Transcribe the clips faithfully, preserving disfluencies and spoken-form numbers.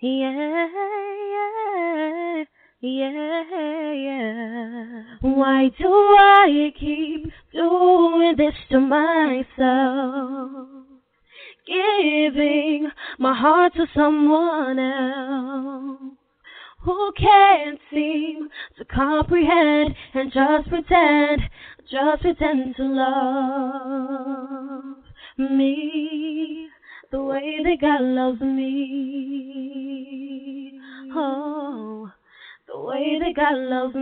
Yeah, yeah, yeah, yeah. Why do I keep doing this to myself? Giving my heart to someone else who can't seem to comprehend and just pretend, just pretend to love me the way that God loves me. Oh, the way that God loves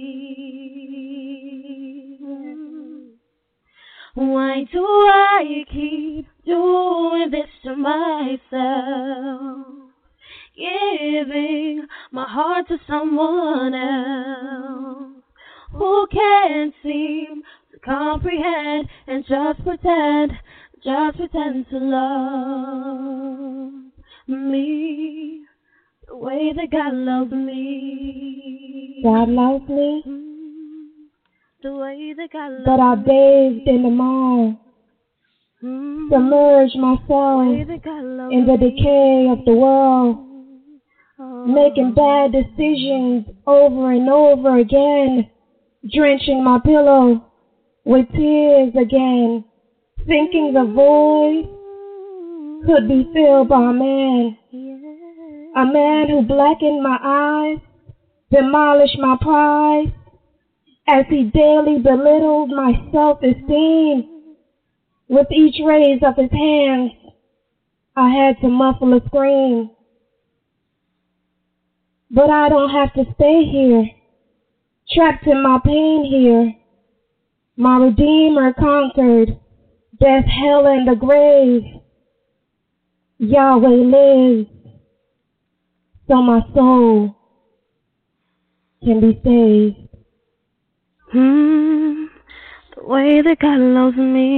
me. Why do I keep doing this to myself? Giving my heart to someone else who can't seem to comprehend and just pretend, just pretend to love me the way that God loves me. God loves me, the way that God loves me. But I bathed in the mire, mm, submerged myself in the decay of the world, oh, making bad decisions over and over again, drenching my pillow with tears again, thinking the void could be filled by a man, a man who blackened my eyes, demolished my pride, as he daily belittled my self-esteem. With each raise of his hands, I had to muffle a scream. But I don't have to stay here, trapped in my pain here. My Redeemer conquered death, hell, and the grave. Yahweh lives, so my soul can be saved. Hmm, the way that God loves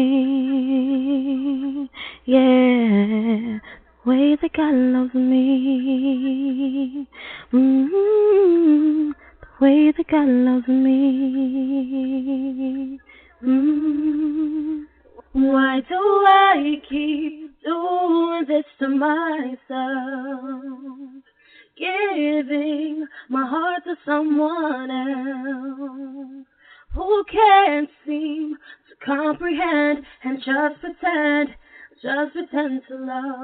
me, yeah, the way that God loves me, mm, the way that God loves me, mm. Why do I keep doing this to myself? Giving my heart to someone else who can't seem to comprehend and just pretend, just pretend to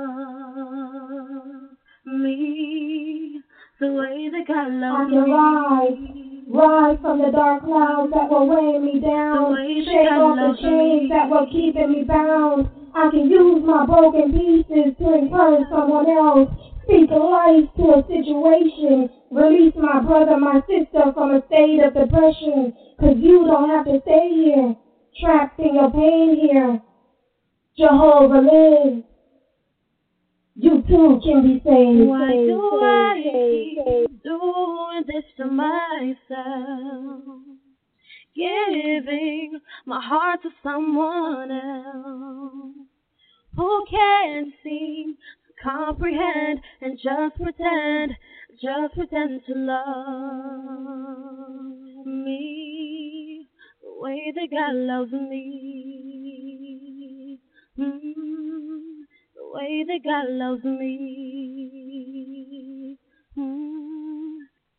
love me the way that God loves me. I can rise, rise from the dark clouds that were weighing me down, shake off the chains that were keeping me bound. I can use my broken pieces to encourage someone else, speak life to a situation, release my brother, my sister from a state of depression, cause you don't have to stay here, trapped in your pain here. Jehovah lives. You too can be saved. Why saved, do saved, I saved, keep saved. doing this to myself? Giving my heart to someone else who can't seem to comprehend and just pretend, just pretend to love me the way that God loves me. Mm, the way that God loves me. Mm.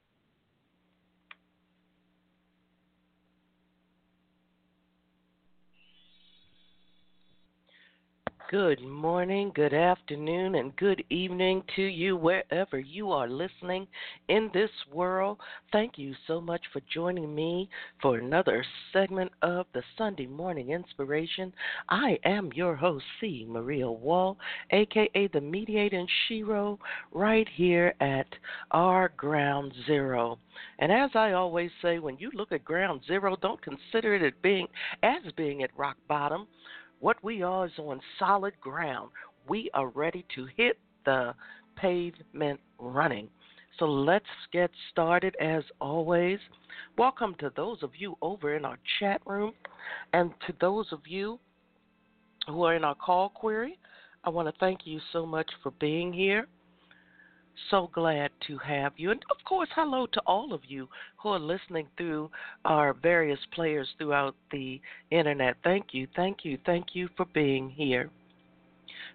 Good morning, good afternoon, and good evening to you wherever you are listening in this world. Thank you so much for joining me for another segment of the Sunday Morning Inspiration. I am your host, C. Maria Wall, a k a the Mediator Shiro, right here at our Ground Zero. And as I always say, when you look at Ground Zero, don't consider it as being, as being at rock bottom. What we are is on solid ground. We are ready to hit the pavement running. So let's get started as always. Welcome to those of you over in our chat room, and to those of you who are in our call query. I want to thank you so much for being here. So glad to have you. And of course, hello to all of you who are listening through our various players throughout the internet. Thank you, thank you, thank you for being here.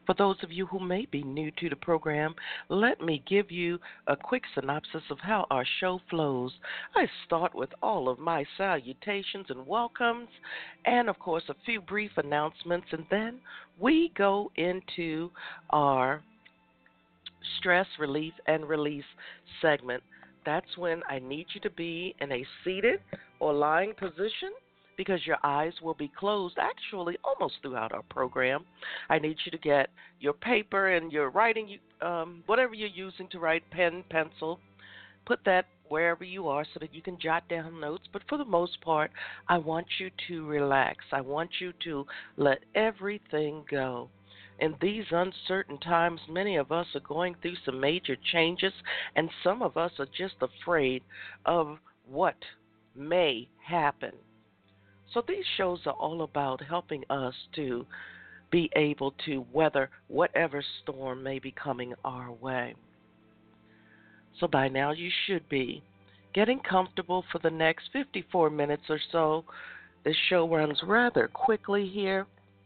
For those of you who may be new to the program, let me give you a quick synopsis of how our show flows. I start with all of my salutations and welcomes, and of course, a few brief announcements, and then we go into our stress relief and release segment. That's when I need you to be in a seated or lying position because your eyes will be closed actually almost throughout our program. I need you to get your paper and your writing, um, whatever you're using to write, pen, pencil, put that wherever you are so that you can jot down notes. But for the most part, I want you to relax. I want you to let everything go. In these uncertain times, many of us are going through some major changes, and some of us are just afraid of what may happen. So these shows are all about helping us to be able to weather whatever storm may be coming our way. So by now you should be getting comfortable for the next fifty-four minutes or so. This show runs rather quickly here.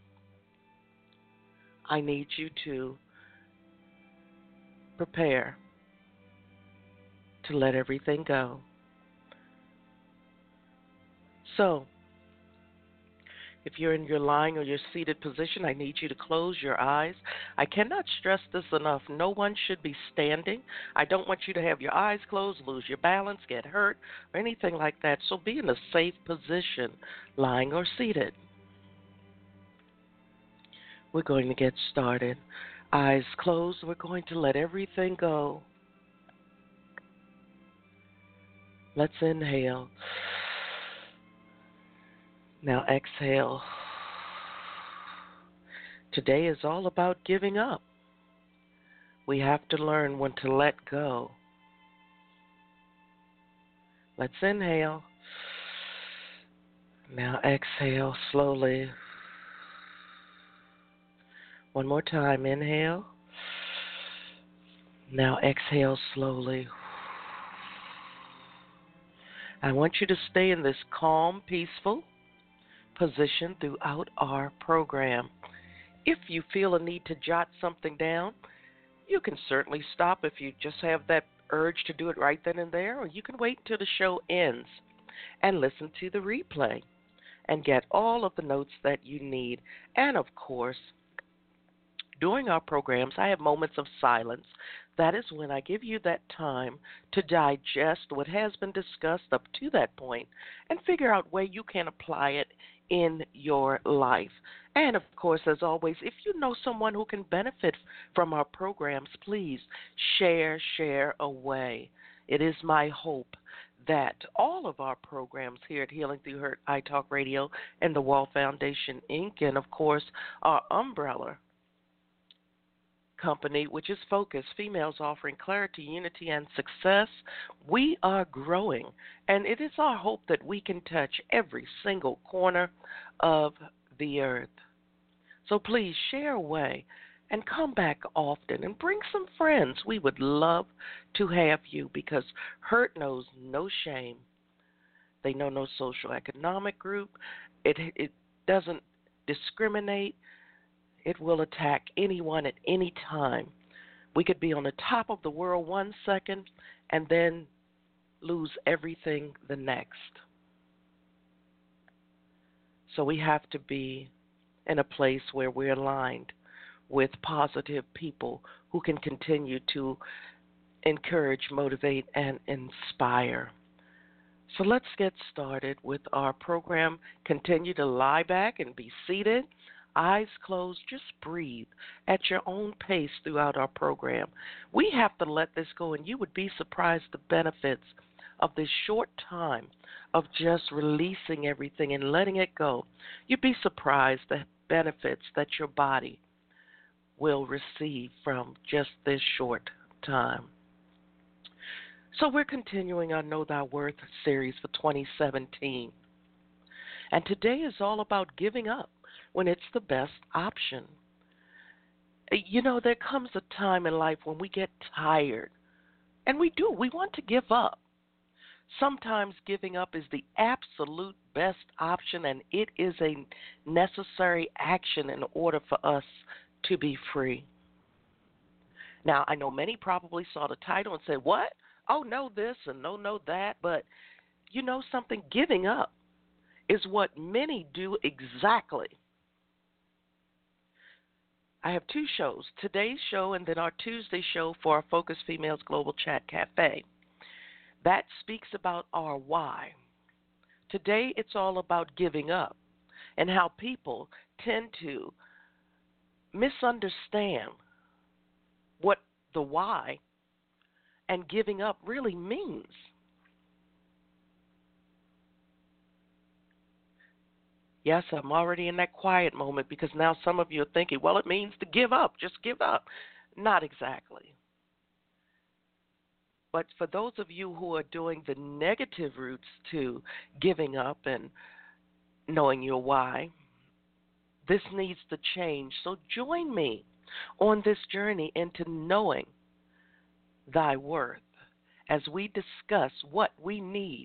I need you to prepare to let everything go. So, if you're in your lying or your seated position, I need you to close your eyes. I cannot stress this enough. No one should be standing. I don't want you to have your eyes closed, lose your balance, get hurt, or anything like that. So be in a safe position, lying or seated. We're going to get started. Eyes closed. We're going to let everything go. Let's inhale. Now exhale. Today is all about giving up. We have to learn when to let go. Let's inhale. Now exhale slowly. One more time. Inhale. Now exhale slowly. I want you to stay in this calm, peaceful position throughout our program. If you feel a need to jot something down, you can certainly stop if you just have that urge to do it right then and there, or you can wait until the show ends and listen to the replay and get all of the notes that you need. And of course, during our programs, I have moments of silence. That is when I give you that time to digest what has been discussed up to that point and figure out where you can apply it in your life. And of course, as always, if you know someone who can benefit from our programs, please share, share away. It is my hope that all of our programs here at Healing Through Hurt iTalk Radio and the Wall Foundation, Incorporated, and of course, our umbrella company, which is Focus, Females Offering Clarity, Unity, and Success, we are growing. And it is our hope that we can touch every single corner of the earth. So please share away and come back often and bring some friends. We would love to have you because hurt knows no shame. They know no social economic group. It, it doesn't discriminate. It will attack anyone at any time. We could be on the top of the world one second and then lose everything the next. So we have to be in a place where we're aligned with positive people who can continue to encourage, motivate, and inspire. So let's get started with our program. Continue to lie back and be seated. Eyes closed, just breathe at your own pace throughout our program. We have to let this go, and you would be surprised the benefits of this short time of just releasing everything and letting it go. You'd be surprised the benefits that your body will receive from just this short time. So we're continuing our Know Thy Worth series for twenty seventeen. And today is all about giving up when it's the best option. You know, there comes a time in life when we get tired, and we do. We want to give up. Sometimes giving up is the absolute best option, and it is a necessary action in order for us to be free. Now, I know many probably saw the title and said, what? Oh, no this and no, no that. But you know something? Giving up is what many do exactly. I have two shows, today's show and then our Tuesday show for our Focus Females Global Chat Cafe. That speaks about our why. Today it's all about giving up and how people tend to misunderstand what the why and giving up really means. Yes, I'm already in that quiet moment because now some of you are thinking, well, it means to give up. Just give up. Not exactly. But for those of you who are doing the negative routes to giving up and knowing your why, this needs to change. So join me on this journey into knowing thy worth as we discuss what we need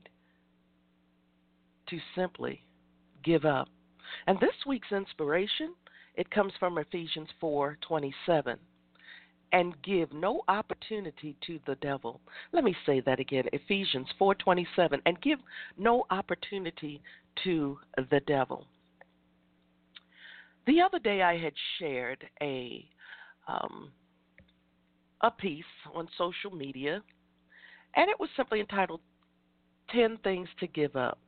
to simply give up. And this week's inspiration, it comes from Ephesians four twenty-seven. And give no opportunity to the devil. Let me say that again, Ephesians four twenty-seven. And give no opportunity to the devil. The other day I had shared a um, a piece on social media, and it was simply entitled ten Things to Give Up.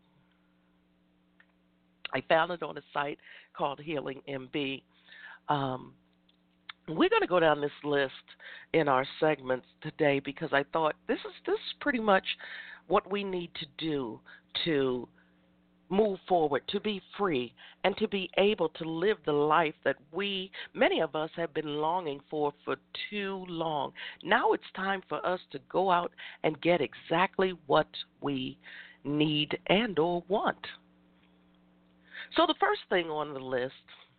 I found it on a site called Healing M B. Um, we're going to go down this list in our segments today because I thought this is this is pretty much what we need to do to move forward, to be free, and to be able to live the life that we, many of us, have been longing for for too long. Now it's time for us to go out and get exactly what we need and or want. So the first thing on the list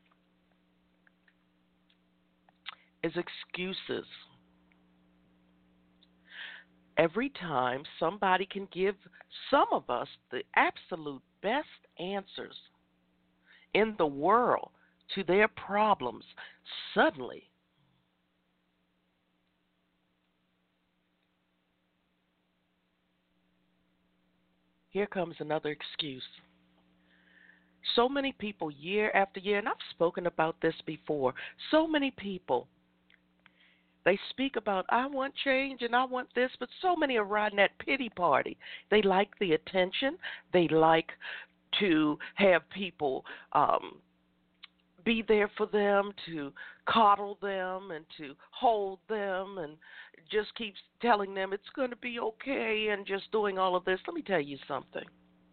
is excuses. Every time somebody can give some of us the absolute best answers in the world to their problems, suddenly here comes another excuse. So many people, year after year, and I've spoken about this before, so many people, they speak about, I want change and I want this, but so many are riding that pity party. They like the attention. They like to have people um, be there for them, to coddle them and to hold them and just keep telling them it's going to be okay and just doing all of this. Let me tell you something.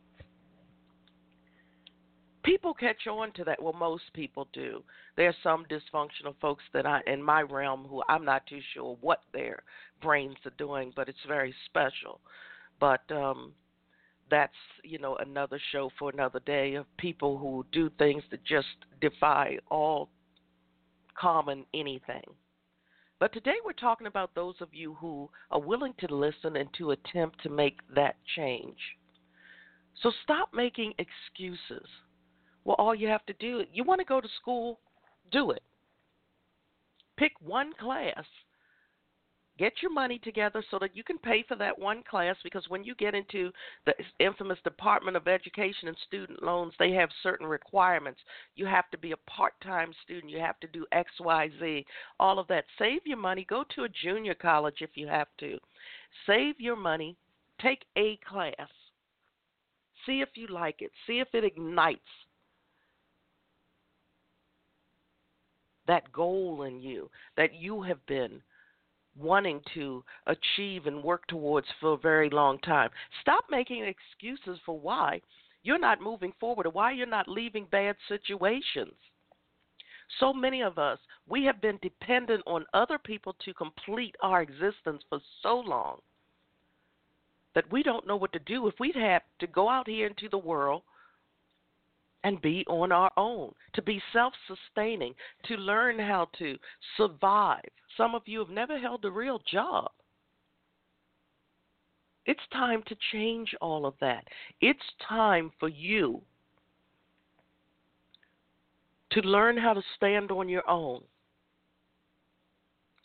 People catch on to that. Well, most people do. There are some dysfunctional folks that I, in my realm, who I'm not too sure what their brains are doing, but it's very special. But um, that's, you know, another show for another day of people who do things that just defy all common anything. But today we're talking about those of you who are willing to listen and to attempt to make that change. So stop making excuses. Well, all you have to do, you want to go to school, do it. Pick one class. Get your money together so that you can pay for that one class, because when you get into the infamous Department of Education and student loans, they have certain requirements. You have to be a part-time student. You have to do X, Y, Z, all of that. Save your money. Go to a junior college if you have to. Save your money. Take a class. See if you like it. See if it ignites that goal in you that you have been wanting to achieve and work towards for a very long time. Stop making excuses for why you're not moving forward or why you're not leaving bad situations. So many of us, we have been dependent on other people to complete our existence for so long that we don't know what to do. If we'd have to go out here into the world and be on our own, to be self-sustaining, to learn how to survive. Some of you have never held a real job. It's time to change all of that. It's time for you to learn how to stand on your own.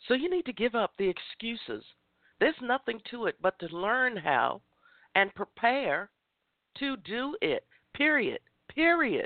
So you need to give up the excuses. There's nothing to it but to learn how and prepare to do it. Period. Period.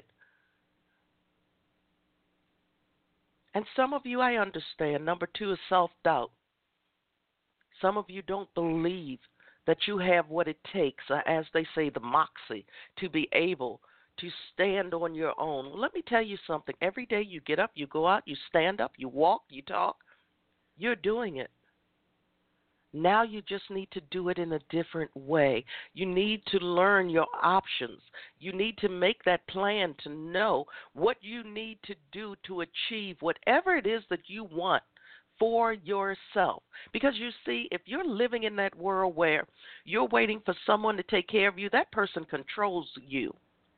And some of you, I understand. Number two is self doubt. Some of you don't believe that you have what it takes, uh, as they say, the moxie, to be able to stand on your own. Well, let me tell you something. Every day you get up, you go out, you stand up, you walk, you talk, you're doing it. Now you just need to do it in a different way. You need to learn your options. You need to make that plan to know what you need to do to achieve whatever it is that you want for yourself. Because you see, if you're living in that world where you're waiting for someone to take care of you, that person controls you.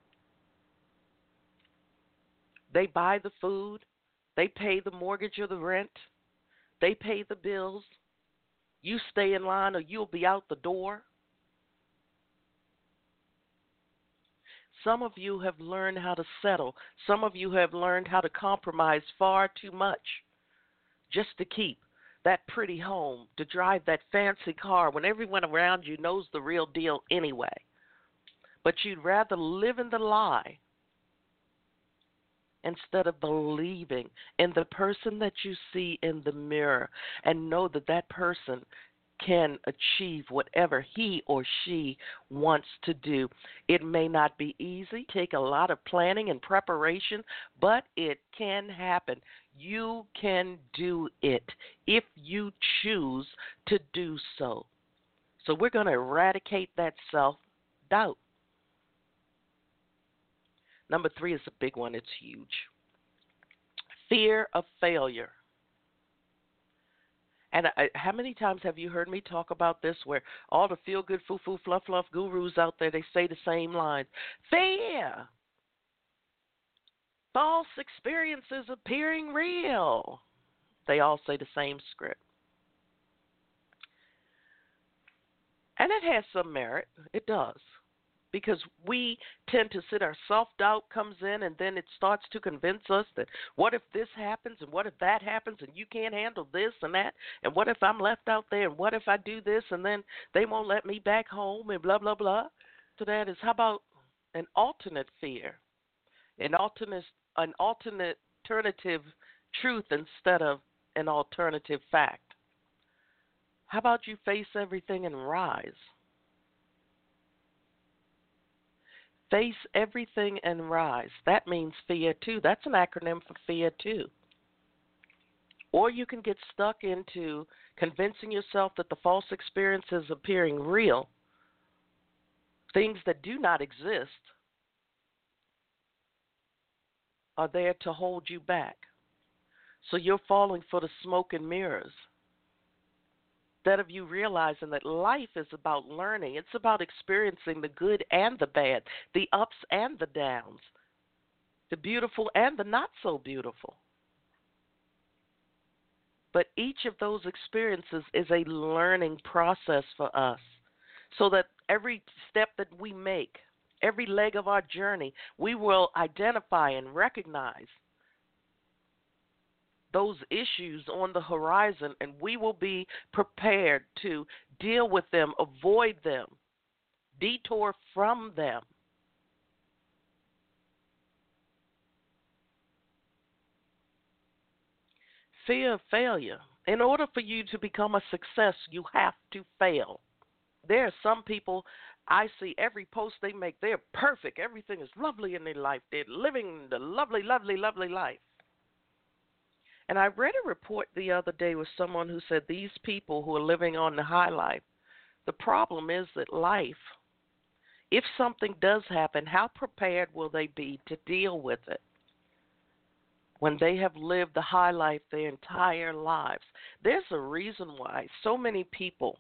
They buy the food, they pay the mortgage or the rent, they pay the bills. You stay in line or you'll be out the door. Some of you have learned how to settle. Some of you have learned how to compromise far too much just to keep that pretty home, to drive that fancy car when everyone around you knows the real deal anyway. But you'd rather live in the lie instead of believing in the person that you see in the mirror and know that that person can achieve whatever he or she wants to do. It may not be easy, take a lot of planning and preparation, but it can happen. You can do it if you choose to do so. So we're going to eradicate that self-doubt. Number three is a big one. It's huge. Fear of failure. And I, how many times have you heard me talk about this where all the feel-good, foo-foo, fluff-fluff gurus out there, they say the same lines. Fear. False experiences appearing real. They all say the same script. And it has some merit. It does. Because we tend to sit, our self-doubt comes in, and then it starts to convince us that what if this happens, and what if that happens, and you can't handle this and that, and what if I'm left out there, and what if I do this, and then they won't let me back home, and blah, blah, blah. So that is, how about an alternate fear, an alternate, an alternate alternative truth instead of an alternative fact? How about you face everything and rise? Face everything and rise. That means fear too. That's an acronym for fear too. Or you can get stuck into convincing yourself that the false experience is appearing real, things that do not exist are there to hold you back. So you're falling for the smoke and mirrors. Instead of you realizing that life is about learning, it's about experiencing the good and the bad, the ups and the downs, the beautiful and the not so beautiful. But each of those experiences is a learning process for us, so that every step that we make, every leg of our journey, we will identify and recognize those issues on the horizon, and we will be prepared to deal with them, avoid them, detour from them. Fear of failure. In order for you to become a success, you have to fail. There are some people, I see every post they make, they're perfect. Everything is lovely in their life. They're living the lovely, lovely, lovely life. And I read a report the other day with someone who said these people who are living on the high life, the problem is that life, if something does happen, how prepared will they be to deal with it when they have lived the high life their entire lives? There's a reason why so many people,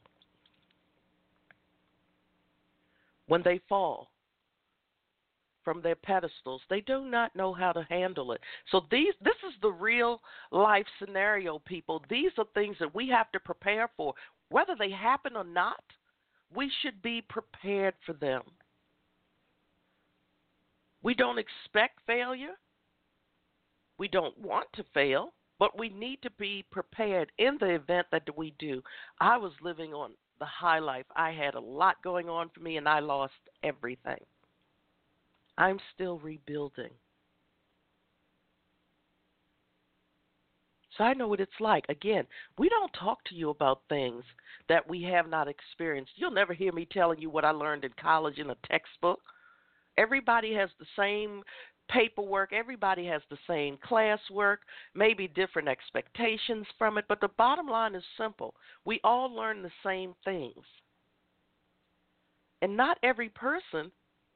when they fall from their pedestals, they do not know how to handle it. So these, this is the real life scenario, people. These are things that we have to prepare for. Whether they happen or not, we should be prepared for them. We don't expect failure. We don't want to fail. But we need to be prepared in the event that we do. I was living on the high life. I had a lot going on for me, and I lost everything. I'm still rebuilding. So I know what it's like. Again, we don't talk to you about things that we have not experienced. You'll never hear me telling you what I learned in college in a textbook. Everybody has the same paperwork. Everybody has the same classwork, maybe different expectations from it. But the bottom line is simple. We all learn the same things. And not every person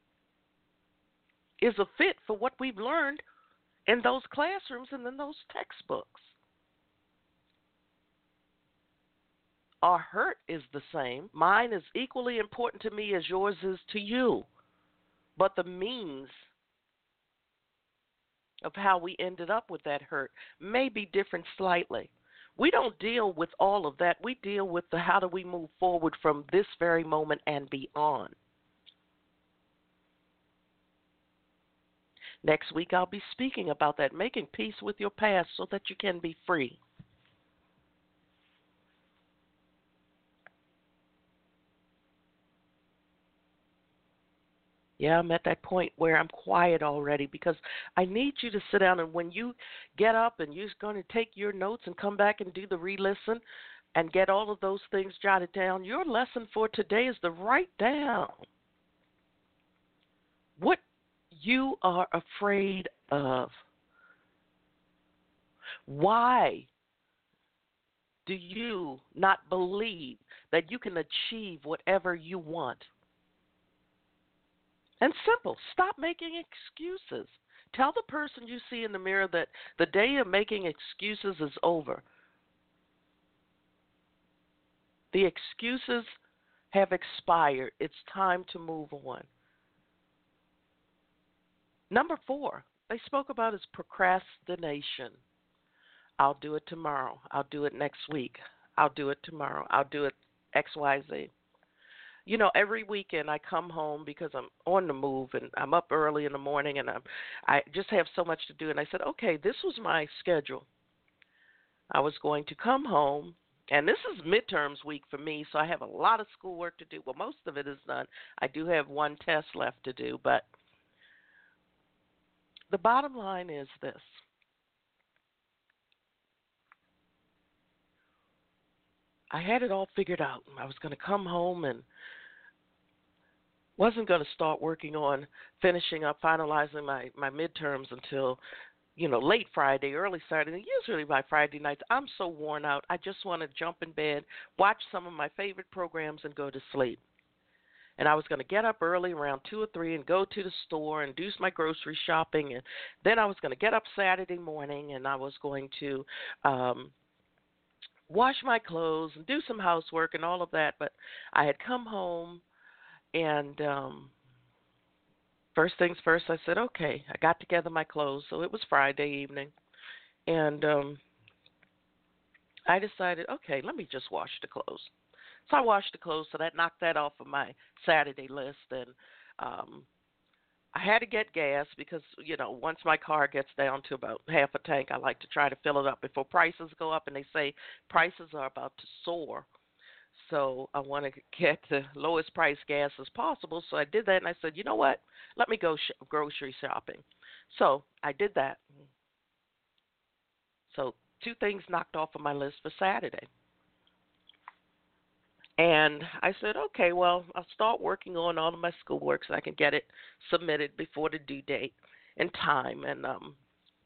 is a fit for what we've learned in those classrooms and in those textbooks. Our hurt is the same. Mine is equally important to me as yours is to you. But the means of how we ended up with that hurt may be different slightly. We don't deal with all of that. We deal with the how do we move forward from this very moment and beyond. Next week I'll be speaking about that, making peace with your past so that you can be free. Yeah, I'm at that point where I'm quiet already because I need you to sit down, and when you get up and you're going to take your notes and come back and do the re-listen and get all of those things jotted down, your lesson for today is to write down what you are afraid of. Why do you not believe that you can achieve whatever you want? And simple, stop making excuses. Tell the person you see in the mirror that the day of making excuses is over. The excuses have expired. It's time to move on. Number four, they spoke about is procrastination. I'll do it tomorrow. I'll do it next week. I'll do it tomorrow. I'll do it X Y Z. You know, every weekend I come home because I'm on the move and I'm up early in the morning and I'm, I just have so much to do. And I said, okay, this was my schedule. I was going to come home, and this is midterms week for me, so I have a lot of schoolwork to do. Well, most of it is done. I do have one test left to do, but the bottom line is this. I had it all figured out. I was going to come home and wasn't going to start working on finishing up, finalizing my, my midterms until, you know, late Friday, early Saturday. And usually by Friday nights, I'm so worn out. I just want to jump in bed, watch some of my favorite programs, and go to sleep. And I was going to get up early around two or three and go to the store and do my grocery shopping. And then I was going to get up Saturday morning and I was going to um, wash my clothes and do some housework and all of that. But I had come home. And um, first things first, I said, okay, I got together my clothes. So it was Friday evening. And um, I decided, okay, let me just wash the clothes. So I washed the clothes, so that knocked that off of my Saturday list. And um, I had to get gas because, you know, once my car gets down to about half a tank, I like to try to fill it up before prices go up. And they say prices are about to soar. So I want to get the lowest price gas as possible. So I did that, and I said, you know what? Let me go sh- grocery shopping. So I did that. So two things knocked off of my list for Saturday. And I said, okay, well, I'll start working on all of my schoolwork so I can get it submitted before the due date and time. And um,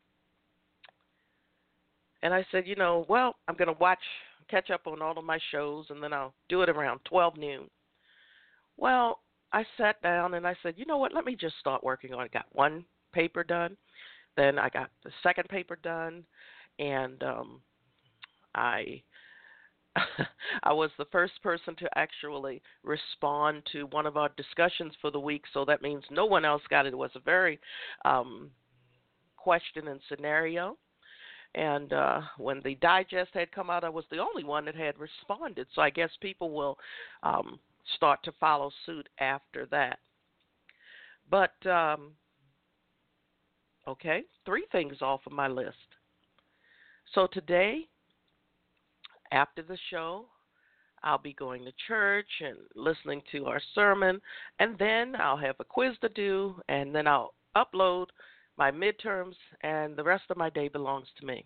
and I said, you know, well, I'm going to watch, catch up on all of my shows, and then I'll do it around twelve noon. Well, I sat down and I said, you know what, let me just start working on it. Got one paper done, then I got the second paper done, and um, I I was the first person to actually respond to one of our discussions for the week, so that means no one else got it. It was a very um, question and scenario. And uh, when the digest had come out, I was the only one that had responded. So I guess people will um, start to follow suit after that. But, um, okay, three things off of my list. So today, after the show, I'll be going to church and listening to our sermon, and then I'll have a quiz to do, and then I'll upload my midterms, and the rest of my day belongs to me.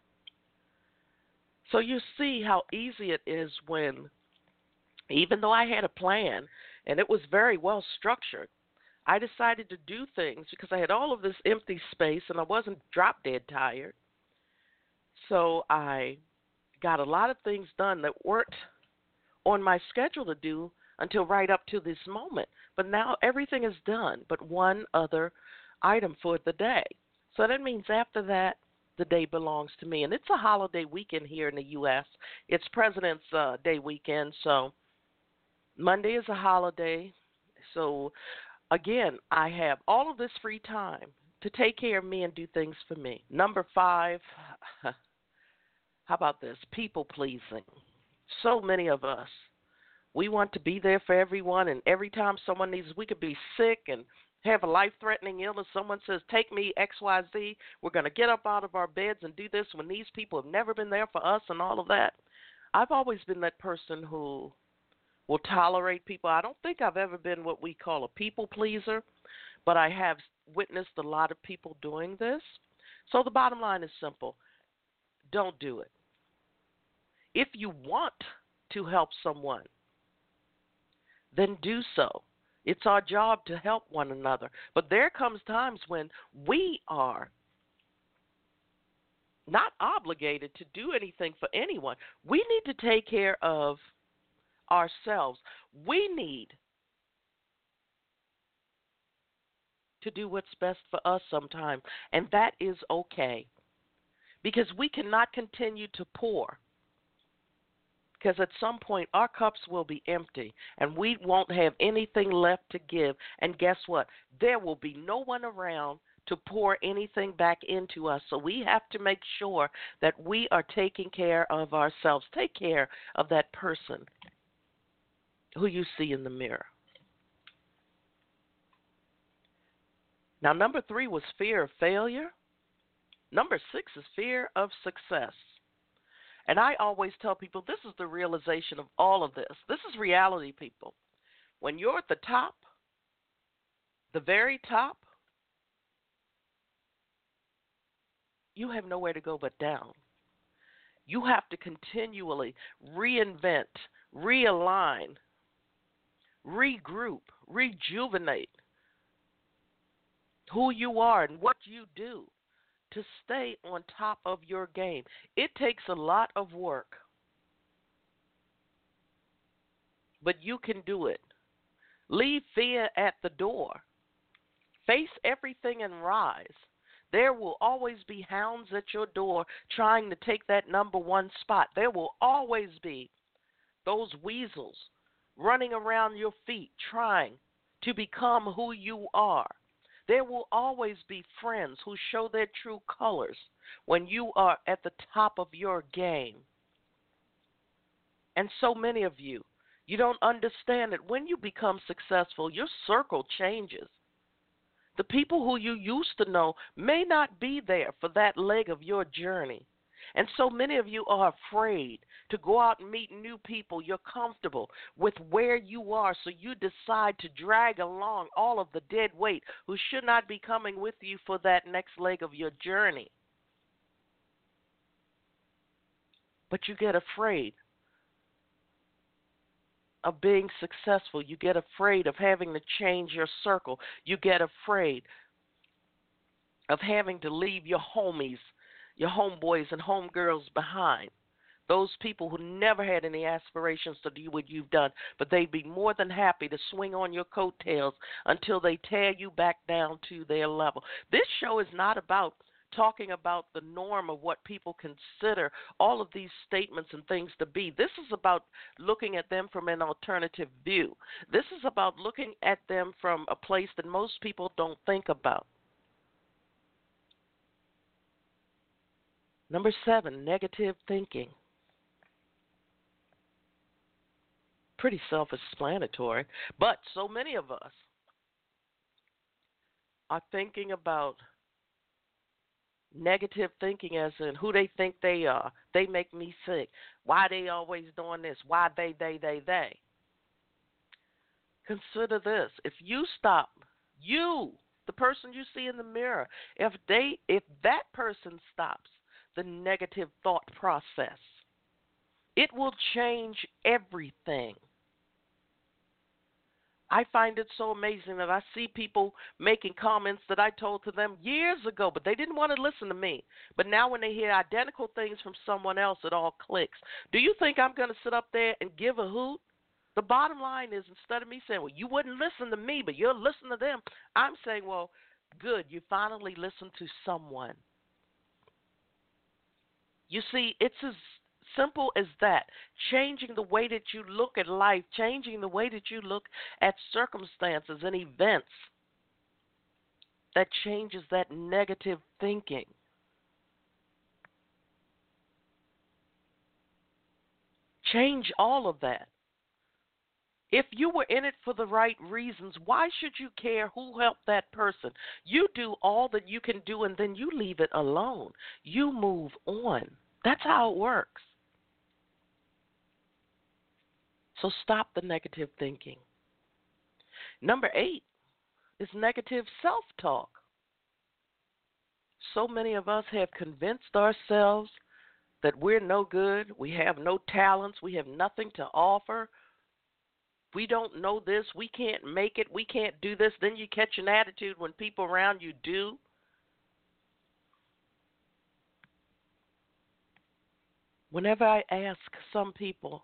So you see how easy it is when, even though I had a plan and it was very well structured, I decided to do things because I had all of this empty space and I wasn't drop dead tired. So I got a lot of things done that weren't on my schedule to do until right up to this moment. But now everything is done but one other item for the day. So that means after that, the day belongs to me. And it's a holiday weekend here in the U S. It's President's uh, Day weekend, so Monday is a holiday. So, again, I have all of this free time to take care of me and do things for me. Number five, how about this? People pleasing. So many of us, we want to be there for everyone, and every time someone needs, we could be sick and have a life-threatening illness. Someone says, take me, X Y Z. We're going to get up out of our beds and do this when these people have never been there for us and all of that. I've always been that person who will tolerate people. I don't think I've ever been what we call a people pleaser, but I have witnessed a lot of people doing this. So the bottom line is simple. Don't do it. If you want to help someone, then do so. It's our job to help one another. But there comes times when we are not obligated to do anything for anyone. We need to take care of ourselves. We need to do what's best for us sometimes, and that is okay, because we cannot continue to pour, because at some point our cups will be empty and we won't have anything left to give. And guess what? There will be no one around to pour anything back into us. So we have to make sure that we are taking care of ourselves. Take care of that person who you see in the mirror. Now, number three was fear of failure. Number six is fear of success. And I always tell people this is the realization of all of this. This is reality, people. When you're at the top, the very top, you have nowhere to go but down. You have to continually reinvent, realign, regroup, rejuvenate who you are and what you do to stay on top of your game. It takes a lot of work, but you can do it. Leave fear at the door. Face everything and rise. There will always be hounds at your door trying to take that number one spot. There will always be those weasels running around your feet trying to become who you are. There will always be friends who show their true colors when you are at the top of your game. And so many of you, you don't understand that when you become successful, your circle changes. The people who you used to know may not be there for that leg of your journey. And so many of you are afraid to go out and meet new people. You're comfortable with where you are, so you decide to drag along all of the dead weight who should not be coming with you for that next leg of your journey. But you get afraid of being successful. You get afraid of having to change your circle. You get afraid of having to leave your homies, your homeboys and homegirls behind. Those people who never had any aspirations to do what you've done, but they'd be more than happy to swing on your coattails until they tear you back down to their level. This show is not about talking about the norm of what people consider all of these statements and things to be. This is about looking at them from an alternative view. This is about looking at them from a place that most people don't think about. Number seven, negative thinking. Pretty self-explanatory, but so many of us are thinking about Negative thinking as in who they think they are. They make me sick. Why they always doing this? Why they, they, they, they. Consider this. If you stop, you, the person you see in the mirror, if they if that person stops the negative thought process, it will change everything. I find it so amazing that I see people making comments that I told to them years ago, but they didn't want to listen to me. But now when they hear identical things from someone else, it all clicks. Do you think I'm going to sit up there and give a hoot? The bottom line is, instead of me saying, well, you wouldn't listen to me, but you'll listen to them, I'm saying, well, good, you finally listened to someone. You see, it's as simple as that. Changing the way that you look at life, changing the way that you look at circumstances and events, that changes that negative thinking. Change all of that. If you were in it for the right reasons, why should you care who helped that person? You do all that you can do, and then you leave it alone. You move on. That's how it works. So stop the negative thinking. Number eight is negative self-talk. So many of us have convinced ourselves that we're no good, we have no talents, we have nothing to offer. We don't know this, we can't make it, we can't do this. Then you catch an attitude when people around you do. Whenever I ask some people,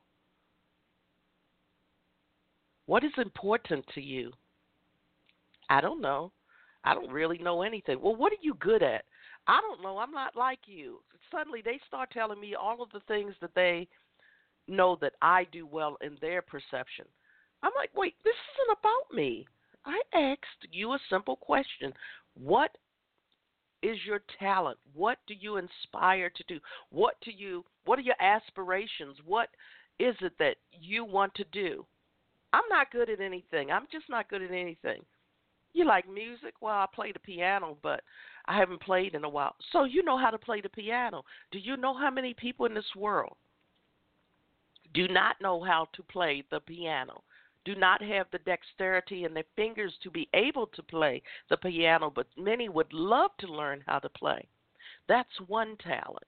what is important to you? I don't know. I don't really know anything. Well, what are you good at? I don't know. I'm not like you. Suddenly they start telling me all of the things that they know that I do well in their perception. I'm like, wait, this isn't about me. I asked you a simple question. What is your talent? What do you inspire to do? What do you what are your aspirations? What is it that you want to do? I'm not good at anything. I'm just not good at anything. You like music? Well, I play the piano, but I haven't played in a while. So you know how to play the piano. Do you know how many people in this world do not know how to play the piano? Do not have the dexterity in their fingers to be able to play the piano, but many would love to learn how to play. That's one talent.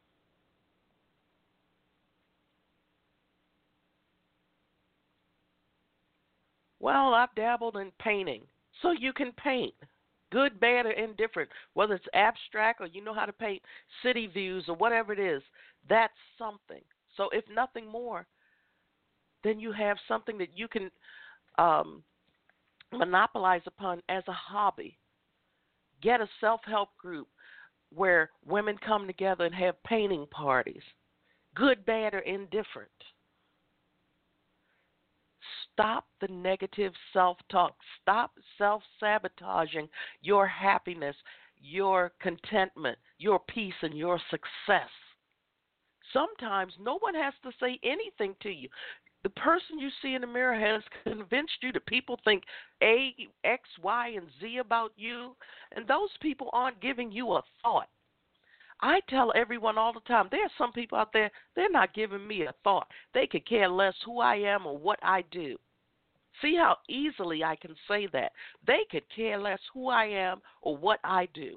Well, I've dabbled in painting. So you can paint, good, bad, or indifferent, whether it's abstract or you know how to paint city views or whatever it is. That's something. So if nothing more, then you have something that you can um, monopolize upon as a hobby. Get a self-help group where women come together and have painting parties, good, bad, or indifferent. Stop the negative self-talk. Stop self-sabotaging your happiness, your contentment, your peace, and your success. Sometimes no one has to say anything to you. The person you see in the mirror has convinced you that people think A, X, Y, and Z about you, and those people aren't giving you a thought. I tell everyone all the time, there are some people out there, they're not giving me a thought. They could care less who I am or what I do. See how easily I can say that. They could care less who I am or what I do.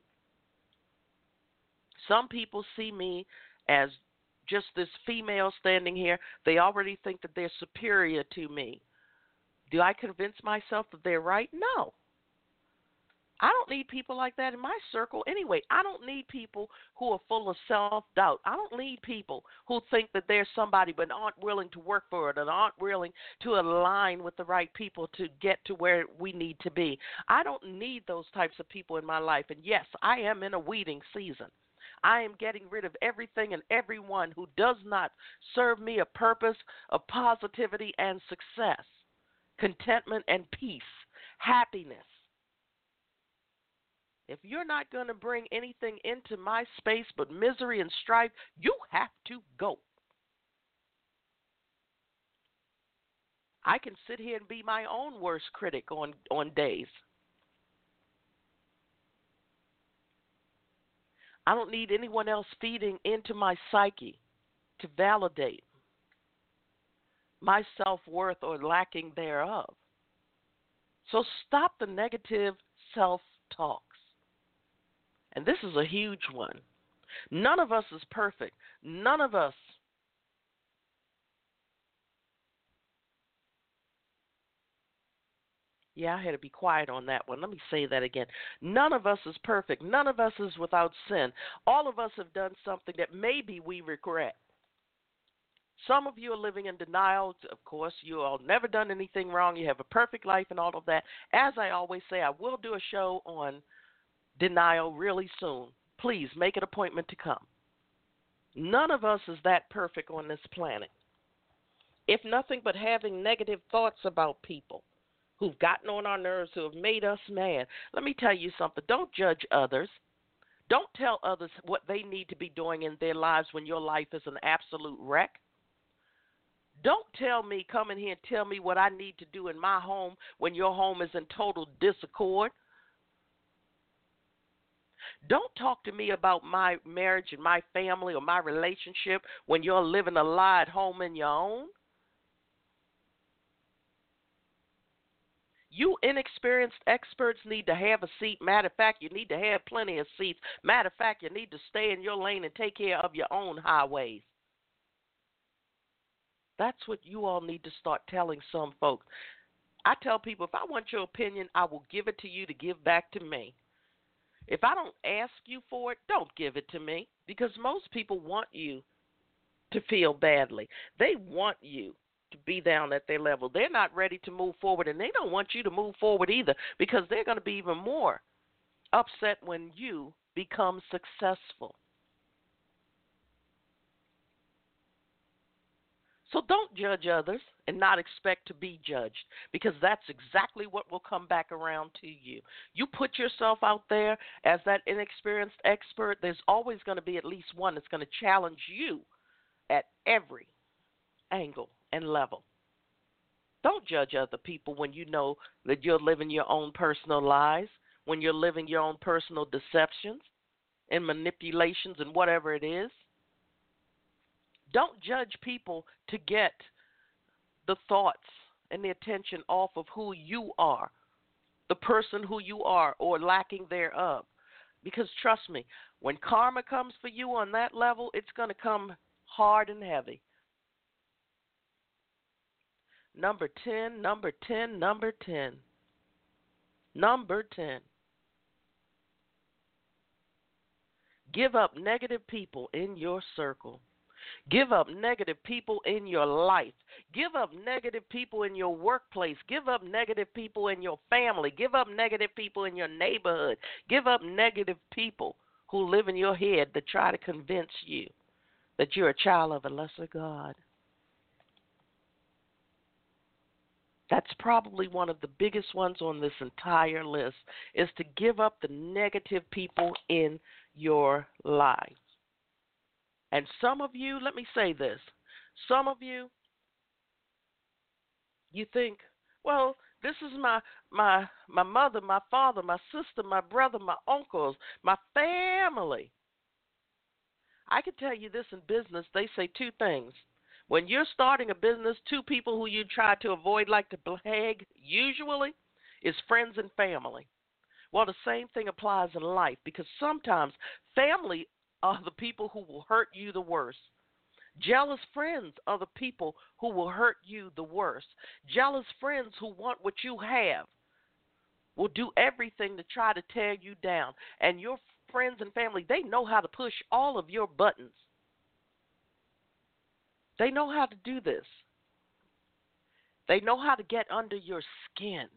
Some people see me as just this female standing here. They already think that they're superior to me. Do I convince myself that they're right? No. I don't need people like that in my circle anyway. I don't need people who are full of self-doubt. I don't need people who think that they're somebody but aren't willing to work for it and aren't willing to align with the right people to get to where we need to be. I don't need those types of people in my life. And yes, I am in a weeding season. I am getting rid of everything and everyone who does not serve me a purpose of positivity and success, contentment and peace, happiness. If you're not going to bring anything into my space but misery and strife, you have to go. I can sit here and be my own worst critic on, on days. I don't need anyone else feeding into my psyche to validate my self-worth or lacking thereof. So stop the negative self-talks. And this is a huge one. None of us is perfect. None of us Yeah, I had to be quiet on that one. Let me say that again. None of us is perfect. None of us is without sin. All of us have done something that maybe we regret. Some of you are living in denial. Of course, you all never done anything wrong. You have a perfect life and all of that. As I always say, I will do a show on denial really soon. Please make an appointment to come. None of us is that perfect on this planet. If nothing but having negative thoughts about people who've gotten on our nerves, who have made us mad. Let me tell you something. Don't judge others. Don't tell others what they need to be doing in their lives when your life is an absolute wreck. Don't tell me, come in here and tell me what I need to do in my home when your home is in total disaccord. Don't talk to me about my marriage and my family or my relationship when you're living a lie at home in your own. You inexperienced experts need to have a seat. Matter of fact, you need to have plenty of seats. Matter of fact, you need to stay in your lane and take care of your own highways. That's what you all need to start telling some folks. I tell people, if I want your opinion, I will give it to you to give back to me. If I don't ask you for it, don't give it to me, because most people want you to feel badly. They want you to be down at their level. They're not ready to move forward, and they don't want you to move forward either, because they're going to be even more upset when you become successful. So don't judge others and not expect to be judged, because that's exactly what will come back around to you. You put yourself out there as that inexperienced expert, there's always going to be at least one that's going to challenge you at every angle and level. Don't judge other people when you know that you're living your own personal lies, when you're living your own personal deceptions and manipulations and whatever it is. Don't judge people to get the thoughts and the attention off of who you are, the person who you are or lacking thereof. Because trust me, when karma comes for you on that level, it's going to come hard and heavy. Number ten, number ten, number ten. Number ten. Give up negative people in your circle. Give up negative people in your life. Give up negative people in your workplace. Give up negative people in your family. Give up negative people in your neighborhood. Give up negative people who live in your head that try to convince you that you're a child of a lesser God. That's probably one of the biggest ones on this entire list, is to give up the negative people in your life. And some of you, let me say this, some of you, you think, well, this is my my my mother, my father, my sister, my brother, my uncles, my family. I can tell you this in business, they say two things. When you're starting a business, two people who you try to avoid like the plague usually is friends and family. Well, the same thing applies in life, because sometimes family are the people who will hurt you the worst. Jealous friends are the people who will hurt you the worst. Jealous friends who want what you have will do everything to try to tear you down. And your friends and family, they know how to push all of your buttons. They know how to do this. They know how to get under your skin.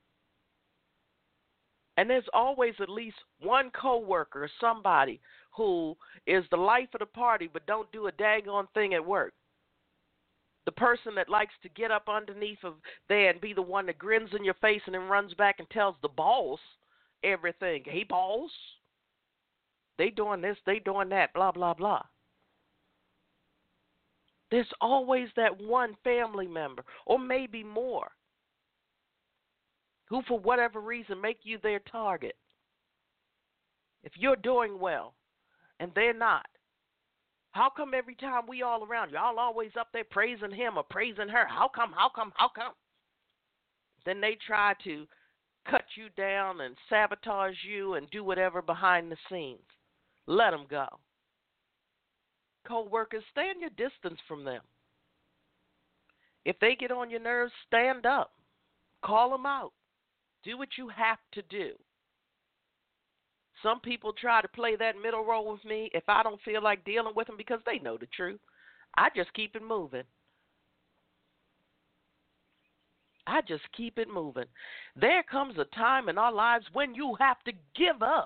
And there's always at least one coworker or somebody who is the life of the party but don't do a daggone thing at work. The person that likes to get up underneath of there and be the one that grins in your face and then runs back and tells the boss everything. Hey, boss, they doing this, they doing that, blah, blah, blah. There's always that one family member, or maybe more, who for whatever reason make you their target. If you're doing well, and they're not? How come every time we all around, y'all always up there praising him or praising her? How come, how come, how come? Then they try to cut you down and sabotage you and do whatever behind the scenes. Let them go. Co-workers, stand your distance from them. If they get on your nerves, stand up. Call them out. Do what you have to do. Some people try to play that middle role with me if I don't feel like dealing with them because they know the truth. I just keep it moving. I just keep it moving. There comes a time in our lives when you have to give up.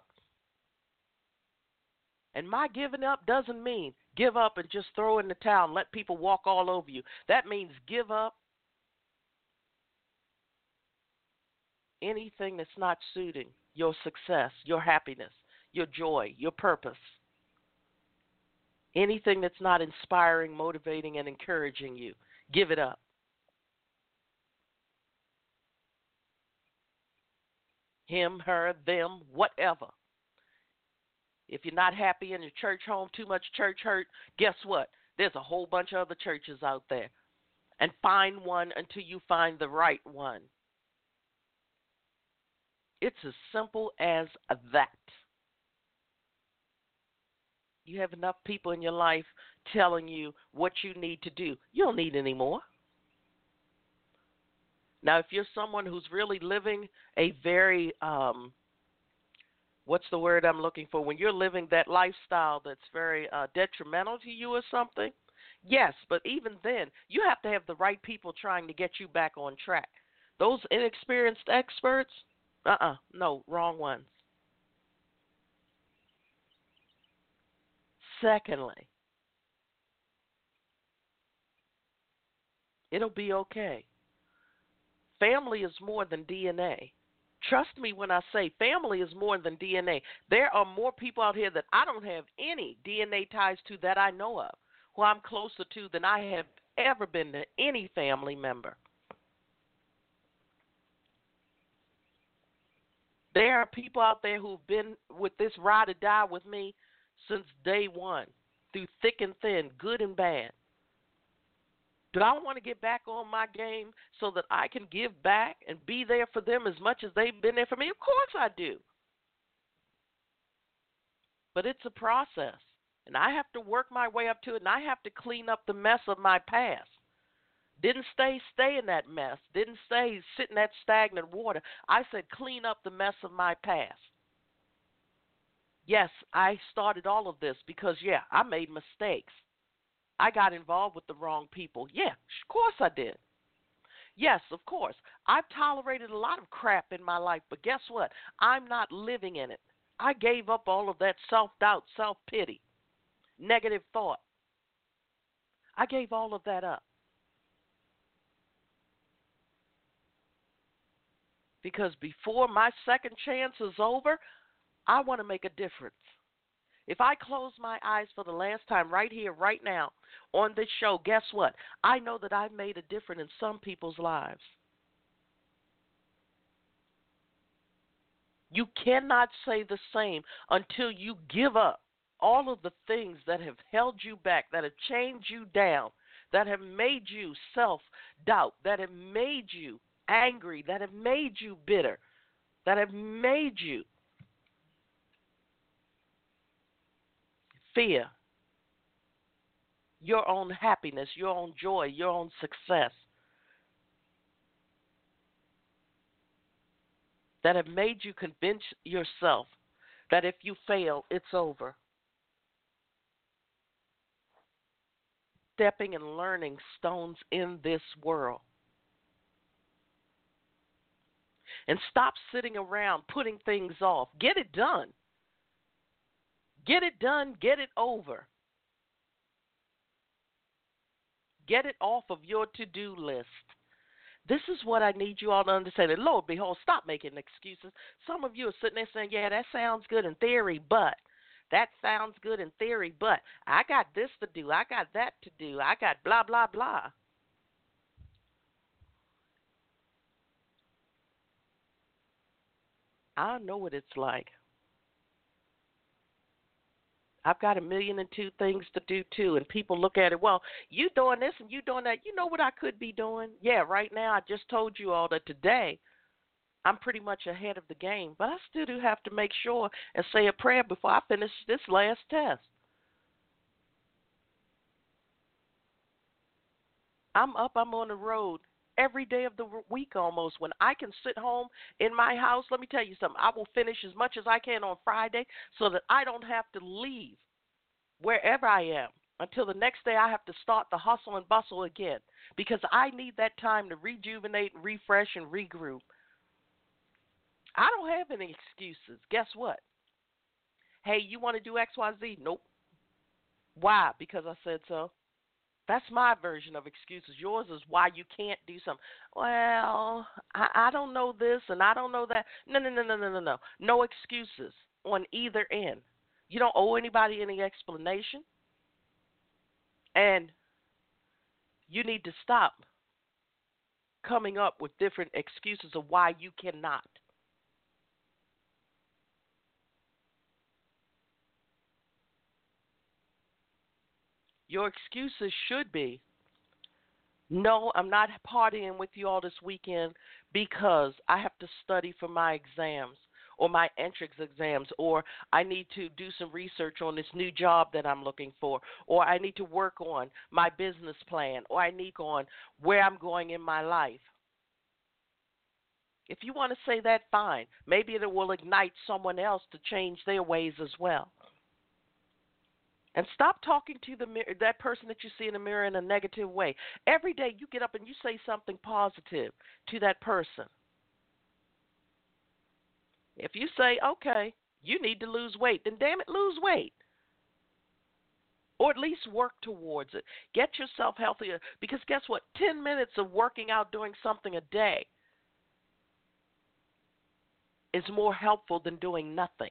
And my giving up doesn't mean give up and just throw in the towel and let people walk all over you. That means give up anything that's not suiting your success, your happiness, your joy, your purpose. Anything that's not inspiring, motivating, and encouraging you, give it up. Him, her, them, whatever. If you're not happy in your church home, too much church hurt, guess what? There's a whole bunch of other churches out there. And find one until you find the right one. It's as simple as that. You have enough people in your life telling you what you need to do. You don't need any more. Now, if you're someone who's really living a very, um, what's the word I'm looking for? When you're living that lifestyle that's very uh, detrimental to you or something, yes, but even then, you have to have the right people trying to get you back on track. Those inexperienced experts, uh-uh, no, wrong ones. Secondly, it'll be okay. Family is more than D N A. Trust me when I say family is more than D N A. There are more people out here that I don't have any D N A ties to that I know of, who I'm closer to than I have ever been to any family member. There are people out there who've been with this ride or die with me since day one, through thick and thin, good and bad. Do I want to get back on my game so that I can give back and be there for them as much as they've been there for me? Of course I do. But it's a process, and I have to work my way up to it, and I have to clean up the mess of my past. Didn't stay stay in that mess. Didn't stay sit in that stagnant water. I said clean up the mess of my past. Yes, I started all of this because, yeah, I made mistakes. I got involved with the wrong people. Yeah, of course I did. Yes, of course. I've tolerated a lot of crap in my life, but guess what? I'm not living in it. I gave up all of that self-doubt, self-pity, negative thought. I gave all of that up. Because before my second chance is over, I want to make a difference. If I close my eyes for the last time right here, right now, on this show, guess what? I know that I've made a difference in some people's lives. You cannot say the same until you give up all of the things that have held you back, that have chained you down, that have made you self-doubt, that have made you angry, that have made you bitter, that have made you fear your own happiness, your own joy, your own success, that have made you convince yourself that if you fail, it's over. Stepping and learning stones in this world. And stop sitting around putting things off. Get it done. Get it done. Get it over. Get it off of your to-do list. This is what I need you all to understand. And Lord, behold, stop making excuses. Some of you are sitting there saying, yeah, that sounds good in theory, but. That sounds good in theory, but. I got this to do. I got that to do. I got blah, blah, blah. I know what it's like. I've got a million and two things to do too. And people look at it, well, you doing this and you doing that. You know what I could be doing? Yeah, right now I just told you all that today I'm pretty much ahead of the game. But I still do have to make sure and say a prayer before I finish this last test. I'm up, I'm on the road every day of the week almost. When I can sit home in my house, let me tell you something, I will finish as much as I can on Friday so that I don't have to leave wherever I am until the next day I have to start the hustle and bustle again because I need that time to rejuvenate, refresh, and regroup. I don't have any excuses. Guess what? Hey, you want to do X Y Z? Nope. Why? Because I said so. That's my version of excuses. Yours is why you can't do something. Well, I, I don't know this and I don't know that. No, no, no, no, no, no, no. No excuses on either end. You don't owe anybody any explanation. And you need to stop coming up with different excuses of why you cannot. Your excuses should be, no, I'm not partying with you all this weekend because I have to study for my exams or my entrance exams, or I need to do some research on this new job that I'm looking for, or I need to work on my business plan, or I need on where I'm going in my life. If you want to say that, fine. Maybe it will ignite someone else to change their ways as well. And stop talking to the mirror, that person that you see in the mirror in a negative way. Every day you get up and you say something positive to that person. If you say, okay, you need to lose weight, then damn it, lose weight. Or at least work towards it. Get yourself healthier. Because guess what? ten minutes of working out, doing something a day is more helpful than doing nothing.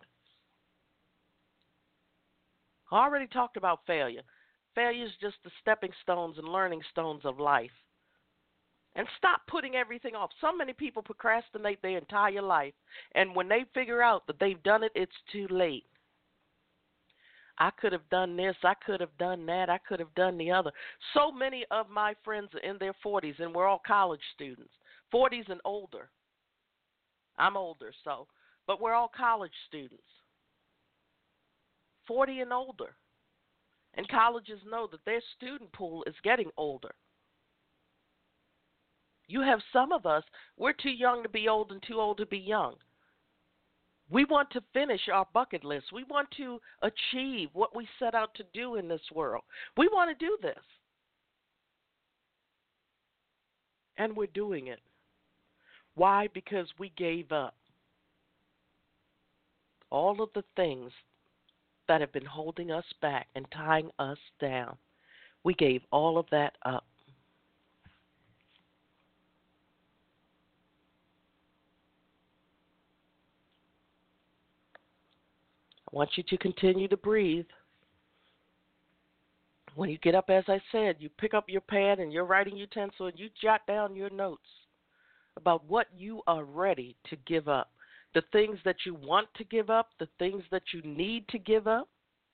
I already talked about failure. Failure is just the stepping stones and learning stones of life. And stop putting everything off. So many people procrastinate their entire life, and when they figure out that they've done it, it's too late. I could have done this. I could have done that. I could have done the other. So many of my friends are in their forties, and we're all college students, forties and older. I'm older, so, but we're all college students. forty and older. And colleges know that their student pool is getting older. You have some of us, we're too young to be old and too old to be young. We want to finish our bucket list. We want to achieve what we set out to do in this world. We want to do this. And we're doing it. Why? Because we gave up all of the things that have been holding us back and tying us down. We gave all of that up. I want you to continue to breathe. When you get up, as I said, you pick up your pad and your writing utensil and you jot down your notes about what you are ready to give up. The things that you want to give up, the things that you need to give up,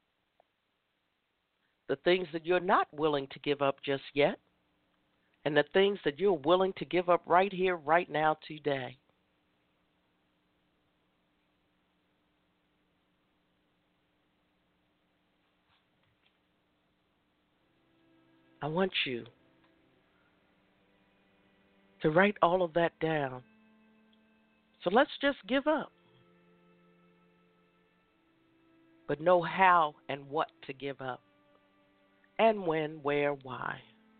the things that you're not willing to give up just yet, and the things that you're willing to give up right here, right now, today. I want you to write all of that down. So let's just give up. But know how and what to give up. And when, where, why.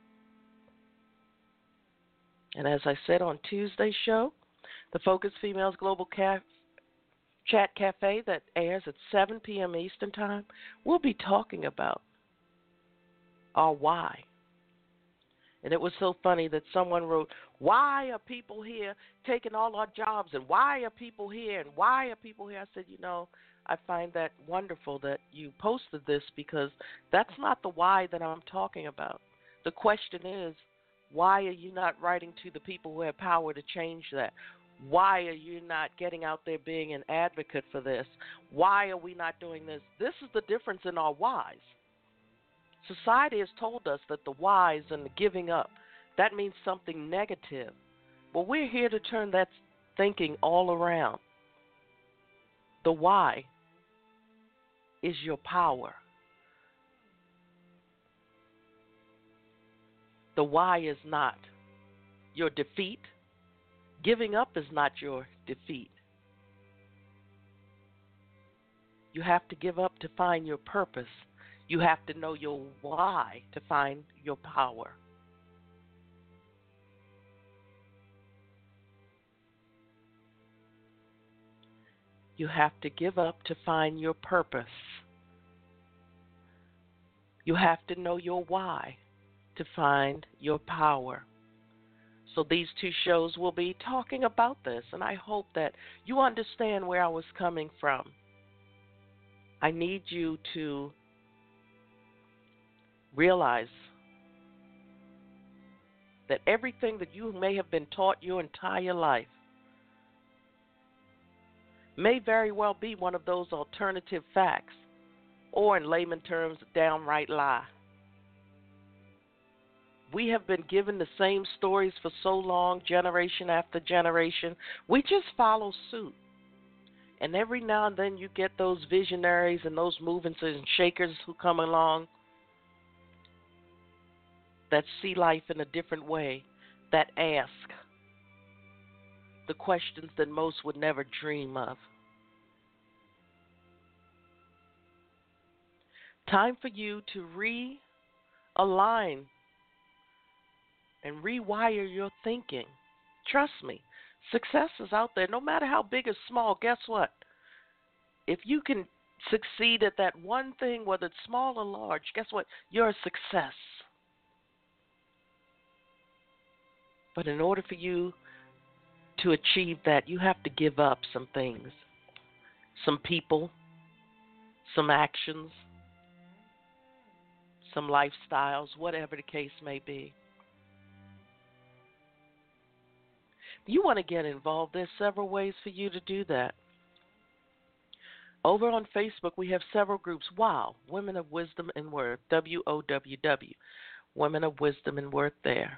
And as I said on Tuesday's show, the Focus Females Global Caf- Chat Cafe that airs at seven p.m. Eastern Time, we'll be talking about our why. And it was so funny that someone wrote, why are people here taking all our jobs, and why are people here, and why are people here? I said, you know, I find that wonderful that you posted this because that's not the why that I'm talking about. The question is, why are you not writing to the people who have power to change that? Why are you not getting out there being an advocate for this? Why are we not doing this? This is the difference in our whys. Society has told us that the whys and the giving up, that means something negative. Well, we're here to turn that thinking all around. The why is your power. The why is not your defeat. Giving up is not your defeat. You have to give up to find your purpose. You have to know your why to find your power. You have to give up to find your purpose. You have to know your why to find your power. So these two shows will be talking about this, and I hope that you understand where I was coming from. I need you to realize that everything that you may have been taught your entire life may very well be one of those alternative facts, or in layman terms, a downright lie. We have been given the same stories for so long, generation after generation. We just follow suit. And every now and then you get those visionaries and those movers and shakers who come along that see life in a different way, that ask the questions that most would never dream of. Time for you to realign and rewire your thinking. Trust me, success is out there. No matter how big or small, guess what? If you can succeed at that one thing, whether it's small or large, guess what? You're a success. But in order for you to achieve that, you have to give up some things, some people, some actions, some lifestyles, whatever the case may be. You want to get involved, there's several ways for you to do that. Over on Facebook, we have several groups. WOW, Women of Wisdom and Worth, W O W W, Women of Wisdom and Worth there.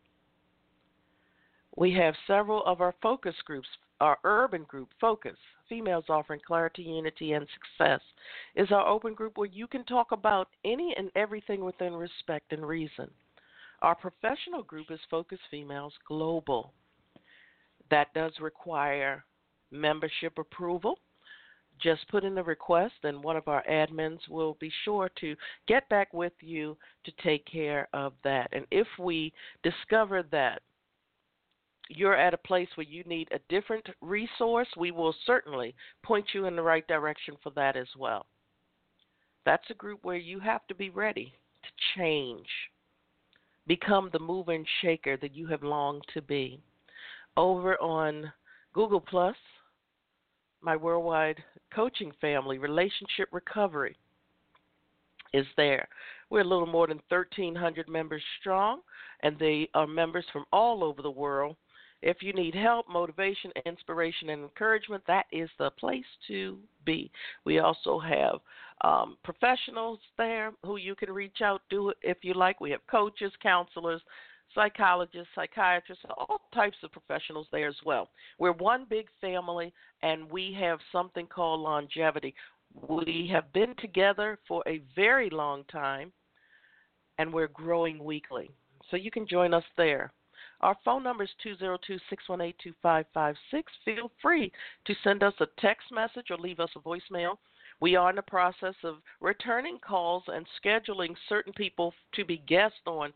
We have several of our focus groups. Our urban group, Focus, Females Offering Clarity, Unity, and Success, is our open group where you can talk about any and everything within respect and reason. Our professional group is Focus Females Global. That does require membership approval. Just put in the request, and one of our admins will be sure to get back with you to take care of that. And if we discover that you're at a place where you need a different resource, we will certainly point you in the right direction for that as well. That's a group where you have to be ready to change, become the mover and shaker that you have longed to be. Over on Google Plus, my worldwide coaching family, Relationship Recovery, is there. We're a little more than thirteen hundred members strong, and they are members from all over the world. If you need help, motivation, inspiration, and encouragement, that is the place to be. We also have um, professionals there who you can reach out to if you like. We have coaches, counselors, psychologists, psychiatrists, all types of professionals there as well. We're one big family, and we have something called longevity. We have been together for a very long time, and we're growing weekly. So you can join us there. Our phone number is two zero two, six one eight, two five five six. Feel free to send us a text message or leave us a voicemail. We are in the process of returning calls and scheduling certain people to be guests on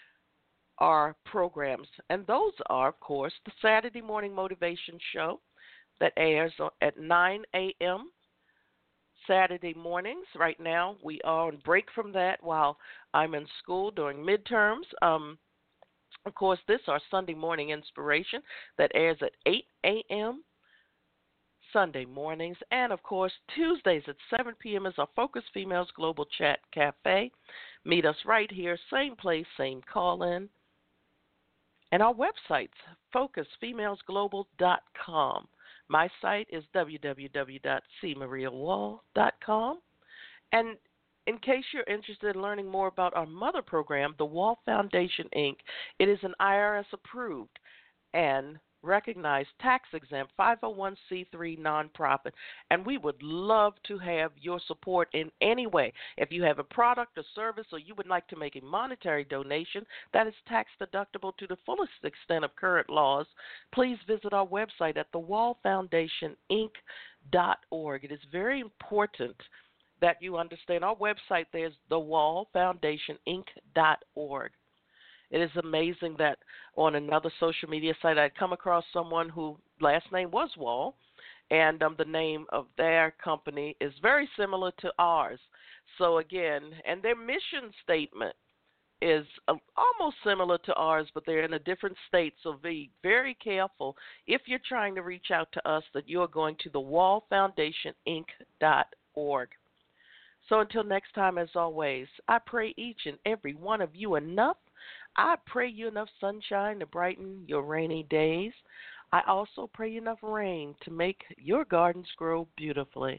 our programs. And those are, of course, the Saturday Morning Motivation Show that airs at nine a.m. Saturday mornings. Right now, we are on break from that while I'm in school during midterms. Um, Of course, this is our Sunday morning inspiration that airs at eight a.m. Sunday mornings. And, of course, Tuesdays at seven p.m. is our Focus Females Global Chat Cafe. Meet us right here, same place, same call-in. And our website's focus females global dot com. My site is w w w dot c maria wall dot com. And in case you're interested in learning more about our mother program, the Wall Foundation, Incorporated, it is an I R S approved and recognized tax-exempt five oh one c three nonprofit, and we would love to have your support in any way. If you have a product or service or you would like to make a monetary donation that is tax-deductible to the fullest extent of current laws, please visit our website at the wall foundation inc dot org. It is very important that you understand our website there is the wall foundation inc dot org. It is amazing that on another social media site I'd come across someone whose last name was Wall, and um, the name of their company is very similar to ours. So again, and their mission statement is uh, almost similar to ours, but they're in a different state. So be very careful if you're trying to reach out to us that you're going to the wall foundation inc dot org. So until next time, as always, I pray each and every one of you enough. I pray you enough sunshine to brighten your rainy days. I also pray you enough rain to make your gardens grow beautifully.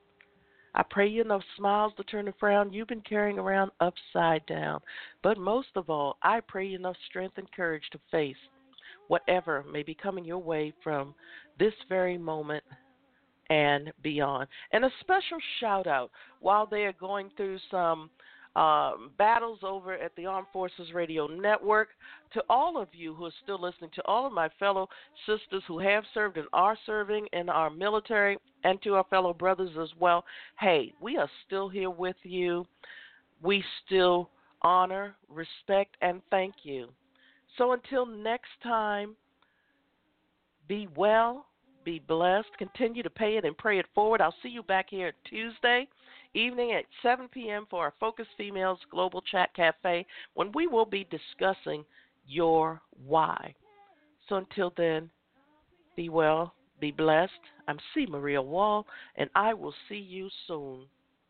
I pray you enough smiles to turn the frown you've been carrying around upside down. But most of all, I pray you enough strength and courage to face whatever may be coming your way from this very moment and beyond. And a special shout out while they are going through some uh, battles over at the Armed Forces Radio Network, to all of you who are still listening, to all of my fellow sisters who have served and are serving in our military, and to our fellow brothers as well. Hey, we are still here with you. We still honor, respect, and thank you. So until next time, be well. Be blessed. Continue to pay it and pray it forward. I'll see you back here Tuesday evening at seven p.m. for our Focus Females Global Chat Cafe, when we will be discussing your why. So until then, be well, be blessed. I'm C. Maria Wall, and I will see you soon.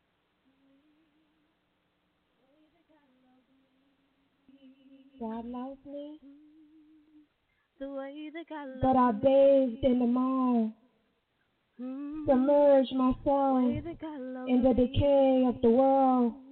God loves me, The way that God but I loves bathed in the mire, me. submerged The myself way that God loves in the me. decay of the world,